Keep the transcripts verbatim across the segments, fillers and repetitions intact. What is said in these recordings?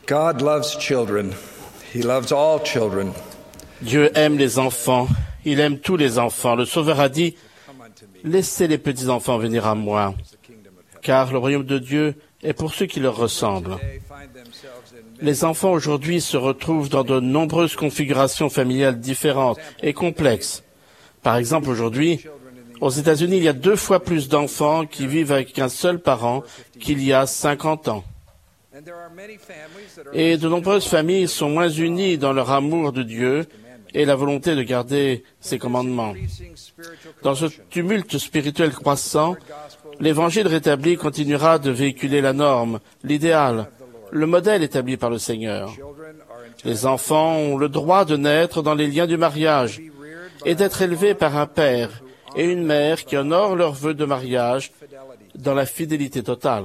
God loves children. He loves all children. Dieu aime les enfants. Il aime tous les enfants. Le Sauveur a dit, « Laissez les petits-enfants venir à moi, car le royaume de Dieu est pour ceux qui leur ressemblent. » Les enfants aujourd'hui se retrouvent dans de nombreuses configurations familiales différentes et complexes. Par exemple, aujourd'hui, aux États-Unis, il y a deux fois plus d'enfants qui vivent avec un seul parent qu'il y a cinquante ans. Et de nombreuses familles sont moins unies dans leur amour de Dieu et la volonté de garder ses commandements. Dans ce tumulte spirituel croissant, l'Évangile rétabli continuera de véhiculer la norme, l'idéal, le modèle établi par le Seigneur. Les enfants ont le droit de naître dans les liens du mariage et d'être élevés par un père et une mère qui honorent leurs vœux de mariage dans la fidélité totale.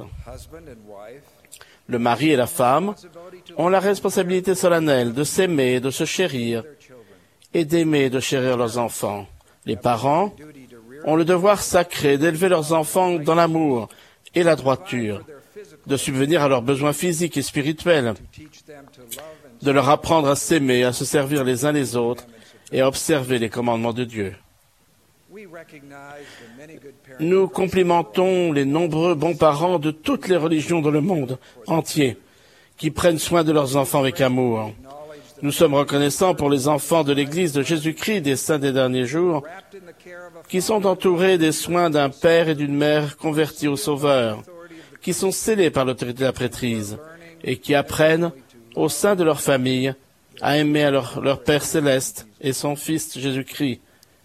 Le mari et la femme ont la responsabilité solennelle de s'aimer, de se chérir et d'aimer et de chérir leurs enfants. Les parents ont le devoir sacré d'élever leurs enfants dans l'amour et la droiture, de subvenir à leurs besoins physiques et spirituels, de leur apprendre à s'aimer, à se servir les uns les autres et à observer les commandements de Dieu. Nous complimentons les nombreux bons parents de toutes les religions dans le monde entier qui prennent soin de leurs enfants avec amour. Nous sommes reconnaissants pour les enfants de l'Église de Jésus-Christ des saints des derniers jours qui sont entourés des soins d'un père et d'une mère convertis au Sauveur, qui sont scellés par l'autorité de la prêtrise et qui apprennent au sein de leur famille à aimer leur, leur Père céleste et son Fils Jésus-Christ.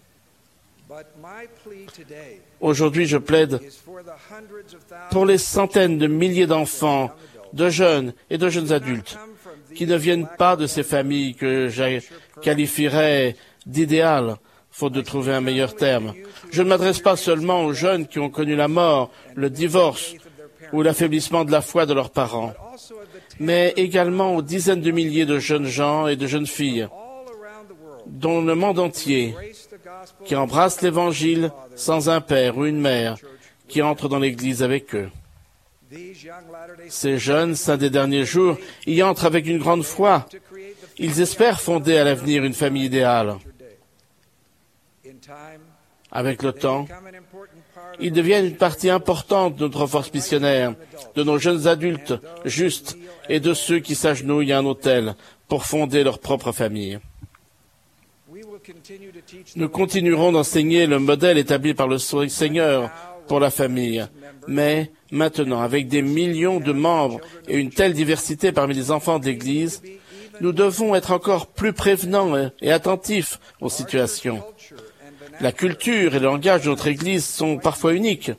Aujourd'hui, je plaide pour les centaines de milliers d'enfants, de jeunes et de jeunes adultes qui ne viennent pas de ces familles que je qualifierais d'idéales, faute de trouver un meilleur terme. Je ne m'adresse pas seulement aux jeunes qui ont connu la mort, le divorce ou l'affaiblissement de la foi de leurs parents, mais également aux dizaines de milliers de jeunes gens et de jeunes filles dans le monde entier qui embrassent l'Évangile sans un père ou une mère qui entre dans l'Église avec eux. Ces jeunes saints des derniers jours y entrent avec une grande foi. Ils espèrent fonder à l'avenir une famille idéale. Avec le temps, ils deviennent une partie importante de notre force missionnaire, de nos jeunes adultes justes et de ceux qui s'agenouillent à un autel pour fonder leur propre famille. Nous continuerons d'enseigner le modèle établi par le Seigneur pour la famille, mais maintenant, avec des millions de membres et une telle diversité parmi les enfants de l'Église, nous devons être encore plus prévenants et attentifs aux situations. La culture et le langage de notre Église sont parfois uniques.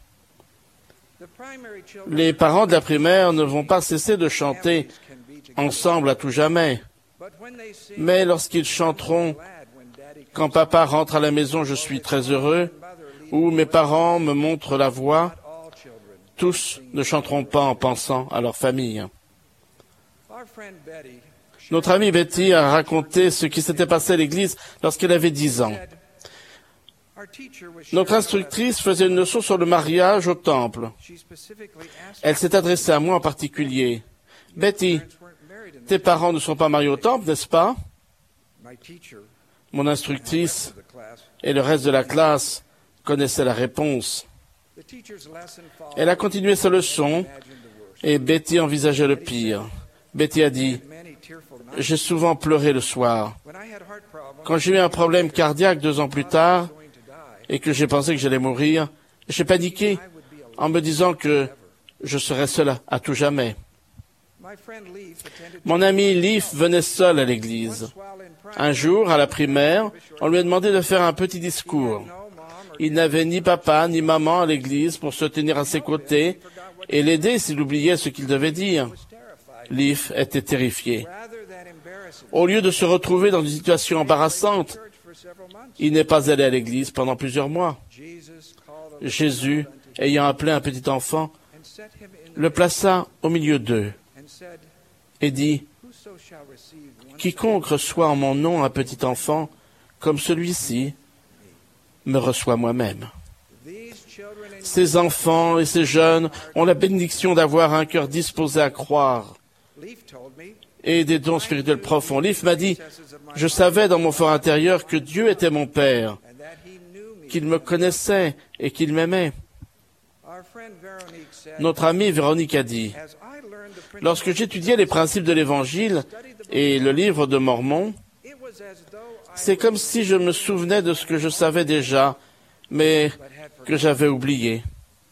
Les parents de la primaire ne vont pas cesser de chanter ensemble à tout jamais, mais lorsqu'ils chanteront « Quand papa rentre à la maison, je suis très heureux » ou « Mes parents me montrent la voie », tous ne chanteront pas en pensant à leur famille. Notre amie Betty a raconté ce qui s'était passé à l'église lorsqu'elle avait dix ans. Notre instructrice faisait une leçon sur le mariage au temple. Elle s'est adressée à moi en particulier. « Betty, tes parents ne sont pas mariés au temple, n'est-ce pas ?» Mon instructrice et le reste de la classe connaissaient la réponse. Elle a continué sa leçon et Betty envisageait le pire. Betty a dit, « J'ai souvent pleuré le soir. Quand j'ai eu un problème cardiaque deux ans plus tard et que j'ai pensé que j'allais mourir, j'ai paniqué en me disant que je serais seul à tout jamais. » Mon ami Leaf venait seul à l'église. Un jour, à la primaire, on lui a demandé de faire un petit discours. Il n'avait ni papa ni maman à l'église pour se tenir à ses côtés et l'aider s'il oubliait ce qu'il devait dire. Leaf était terrifié. Au lieu de se retrouver dans une situation embarrassante, il n'est pas allé à l'église pendant plusieurs mois. Jésus, ayant appelé un petit enfant, le plaça au milieu d'eux et dit, « Quiconque reçoit en mon nom un petit enfant, comme celui-ci, me reçoit moi-même. » Ces enfants et ces jeunes ont la bénédiction d'avoir un cœur disposé à croire. et des dons spirituels profonds. Leaf m'a dit, je savais dans mon fort intérieur que Dieu était mon Père, qu'il me connaissait et qu'il m'aimait. Notre amie Véronique a dit, lorsque j'étudiais les principes de l'Évangile et le livre de Mormon, c'est comme si je me souvenais de ce que je savais déjà, mais que j'avais oublié.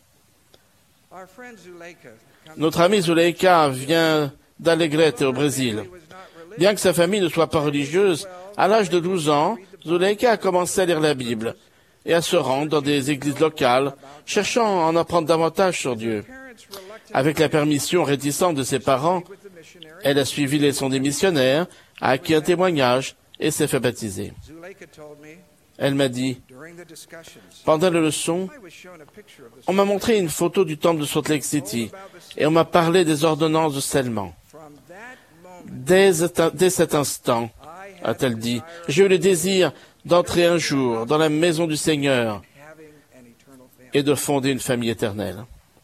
Notre amie Zuleika vient d'Alegrete au Brésil. Bien que sa famille ne soit pas religieuse, à l'âge de douze ans, Zuleika a commencé à lire la Bible et à se rendre dans des églises locales, cherchant à en apprendre davantage sur Dieu. Avec la permission réticente de ses parents, elle a suivi les leçons des missionnaires, a acquis un témoignage et s'est fait baptiser. Elle m'a dit, pendant la leçon, on m'a montré une photo du temple de Salt Lake City et on m'a parlé des ordonnances de scellement. Dès, dès cet instant, a-t-elle dit, j'ai eu le désir d'entrer un jour dans la maison du Seigneur et de fonder une famille éternelle.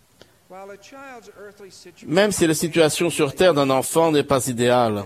Même si la situation sur terre d'un enfant n'est pas idéale,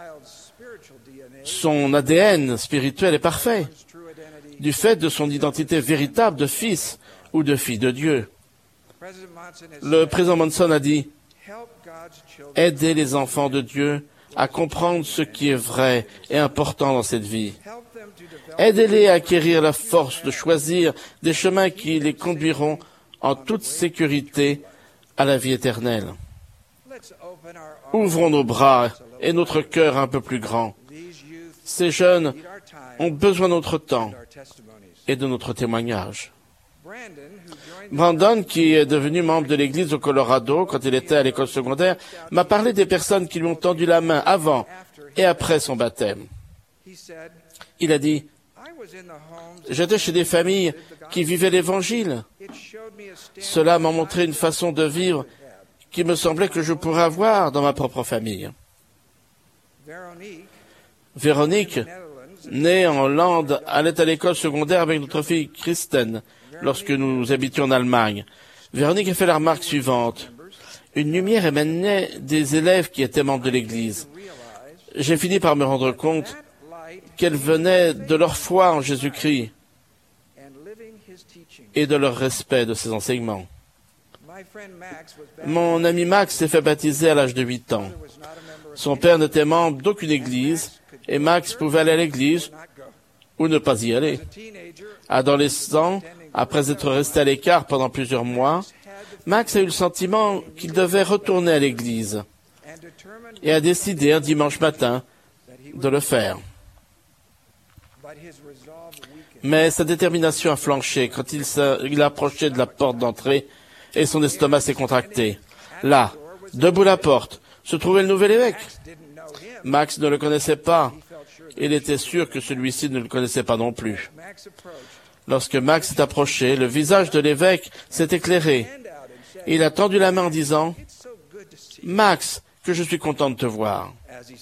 son A D N spirituel est parfait, du fait de son identité véritable de fils ou de fille de Dieu. Le président Monson a dit, « Aidez les enfants de Dieu à comprendre ce qui est vrai et important dans cette vie. Aidez-les à acquérir la force de choisir des chemins qui les conduiront en toute sécurité à la vie éternelle. Ouvrons nos bras et notre cœur un peu plus grand. Ces jeunes ont besoin de notre temps et de notre témoignage. » Brandon, qui est devenu membre de l'Église au Colorado quand il était à l'école secondaire, m'a parlé des personnes qui lui ont tendu la main avant et après son baptême. Il a dit, « J'étais chez des familles qui vivaient l'Évangile. Cela m'a montré une façon de vivre qui me semblait que je pourrais avoir dans ma propre famille. » Véronique, née en Hollande, allait à l'école secondaire avec notre fille Kristen lorsque nous habitions en Allemagne. Véronique a fait la remarque suivante. Une lumière émanait des élèves qui étaient membres de l'Église. J'ai fini par me rendre compte qu'elle venait de leur foi en Jésus-Christ et de leur respect de ses enseignements. Mon ami Max s'est fait baptiser à l'âge de huit ans. Son père n'était membre d'aucune église et Max pouvait aller à l'église ou ne pas y aller. Adolescent, après être resté à l'écart pendant plusieurs mois, Max a eu le sentiment qu'il devait retourner à l'église et a décidé un dimanche matin de le faire. Mais sa détermination a flanché quand il, il a approché de la porte d'entrée et son estomac s'est contracté. Là, debout à la porte, se trouvait le nouvel évêque. Max ne le connaissait pas. Il était sûr que celui-ci ne le connaissait pas non plus. Lorsque Max s'est approché, le visage de l'évêque s'est éclairé. Il a tendu la main en disant, « Max, que je suis content de te voir. »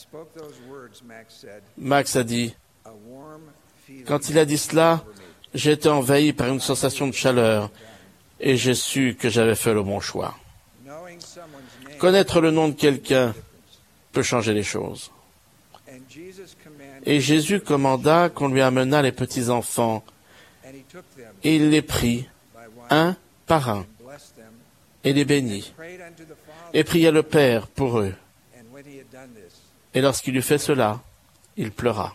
Max a dit, « Quand il a dit cela, j'ai été envahi par une sensation de chaleur et j'ai su que j'avais fait le bon choix. » Connaître le nom de quelqu'un peut changer les choses. Et Jésus commanda qu'on lui amenât les petits-enfants, et il les prit, un par un, et les bénit, et pria le Père pour eux. Et lorsqu'il eut fait cela, il pleura.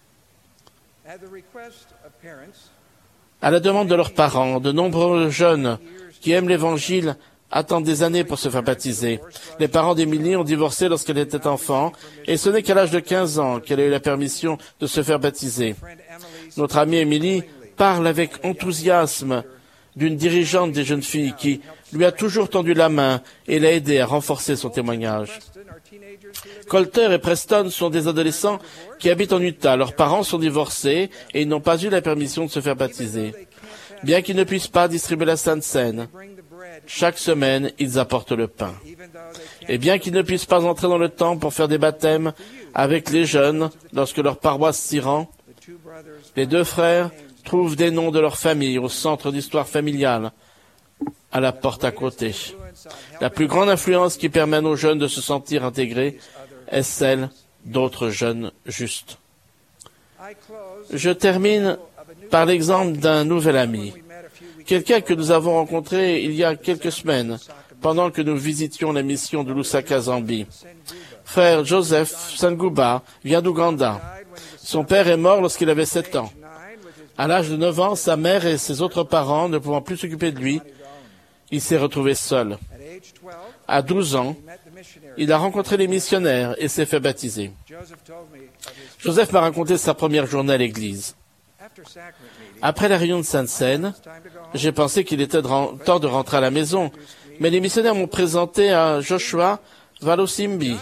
À la demande de leurs parents, de nombreux jeunes qui aiment l'Évangile attendent des années pour se faire baptiser. Les parents d'Émilie ont divorcé lorsqu'elle était enfant, et ce n'est qu'à l'âge de quinze ans qu'elle a eu la permission de se faire baptiser. Notre amie Émilie parle avec enthousiasme d'une dirigeante des jeunes filles qui lui a toujours tendu la main et l'a aidé à renforcer son témoignage. Colter et Preston sont des adolescents qui habitent en Utah. Leurs parents sont divorcés et ils n'ont pas eu la permission de se faire baptiser. Bien qu'ils ne puissent pas distribuer la Sainte Seine, chaque semaine, ils apportent le pain. Et bien qu'ils ne puissent pas entrer dans le temple pour faire des baptêmes avec les jeunes lorsque leur paroisse s'y rend, les deux frères trouvent des noms de leur famille au centre d'histoire familiale, à la porte à côté. La plus grande influence qui permet à nos jeunes de se sentir intégrés est celle d'autres jeunes justes. Je termine par l'exemple d'un nouvel ami, quelqu'un que nous avons rencontré il y a quelques semaines, pendant que nous visitions la mission de Lusaka, Zambie. Frère Joseph Sanguba vient d'Ouganda. Son père est mort lorsqu'il avait sept ans. À l'âge de neuf ans, sa mère et ses autres parents ne pouvant plus s'occuper de lui, il s'est retrouvé seul. À douze ans, il a rencontré les missionnaires et s'est fait baptiser. Joseph m'a raconté sa première journée à l'église. Après la réunion de Sainte-Seine, j'ai pensé qu'il était temps de rentrer à la maison, mais les missionnaires m'ont présenté à Joshua Valosimbi.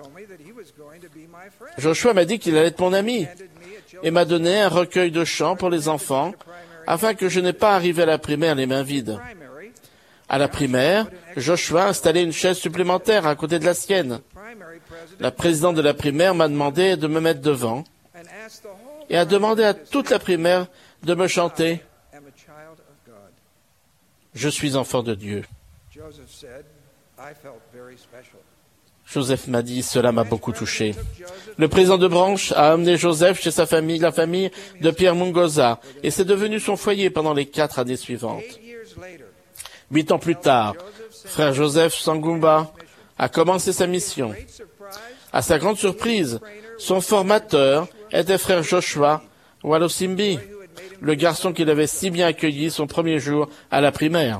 Joshua m'a dit qu'il allait être mon ami et m'a donné un recueil de chants pour les enfants afin que je n'aie pas arrivé à la primaire les mains vides. À la primaire, Joshua a installé une chaise supplémentaire à côté de la sienne. La présidente de la primaire m'a demandé de me mettre devant et a demandé à toute la primaire de me chanter « Je suis enfant de Dieu ». Joseph m'a dit, cela m'a beaucoup touché. Le président de branche a amené Joseph chez sa famille, la famille de Pierre Mungoza, et c'est devenu son foyer pendant les quatre années suivantes. Huit ans plus tard, frère Joseph Sangumba a commencé sa mission. À sa grande surprise, son formateur était frère Joshua Walosimbi, le garçon qu'il avait si bien accueilli son premier jour à la primaire.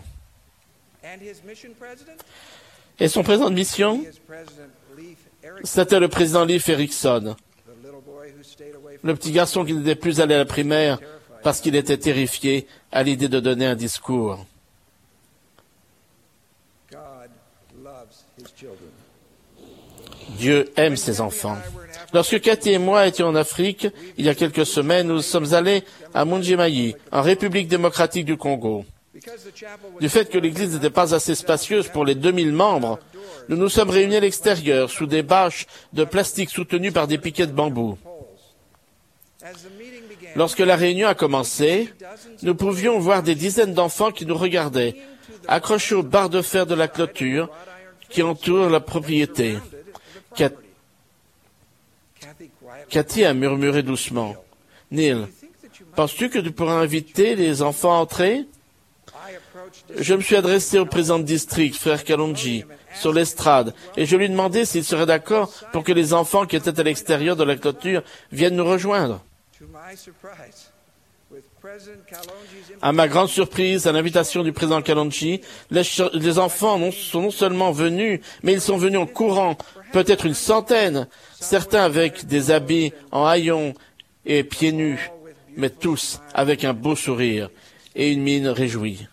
Et son président de mission, c'était le président Leif Erikson, le petit garçon qui n'était plus allé à la primaire parce qu'il était terrifié à l'idée de donner un discours. Dieu aime ses enfants. Lorsque Cathy et moi étions en Afrique, il y a quelques semaines, nous sommes allés à Munjimayi, en République démocratique du Congo. Du fait que l'église n'était pas assez spacieuse pour les deux mille membres, nous nous sommes réunis à l'extérieur, sous des bâches de plastique soutenues par des piquets de bambou. Lorsque la réunion a commencé, nous pouvions voir des dizaines d'enfants qui nous regardaient, accrochés aux barres de fer de la clôture qui entoure la propriété. Cathy a murmuré doucement. « Neil, penses-tu que tu pourras inviter les enfants à entrer ?» Je me suis adressé au président de district, frère Kalonji, sur l'estrade, et je lui ai demandé s'il serait d'accord pour que les enfants qui étaient à l'extérieur de la clôture viennent nous rejoindre. À ma grande surprise, à l'invitation du président Kalonji, les, les enfants non, sont non seulement venus, mais ils sont venus en courant, peut-être une centaine, certains avec des habits en haillons et pieds nus, mais tous avec un beau sourire et une mine réjouie.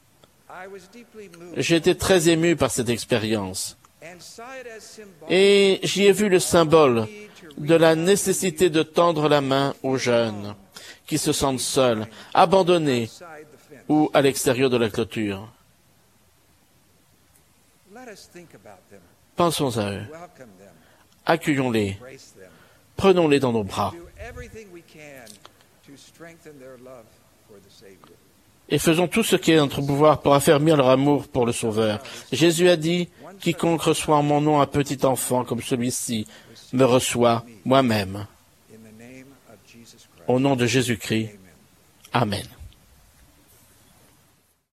J'ai été très ému par cette expérience et j'y ai vu le symbole de la nécessité de tendre la main aux jeunes qui se sentent seuls, abandonnés ou à l'extérieur de la clôture. Pensons à eux, accueillons-les, prenons-les dans nos bras et faisons tout ce qui est en notre pouvoir pour affermir leur amour pour le Sauveur. Jésus a dit, « Quiconque reçoit en mon nom un petit enfant comme celui-ci me reçoit moi-même. » Au nom de Jésus-Christ. Amen.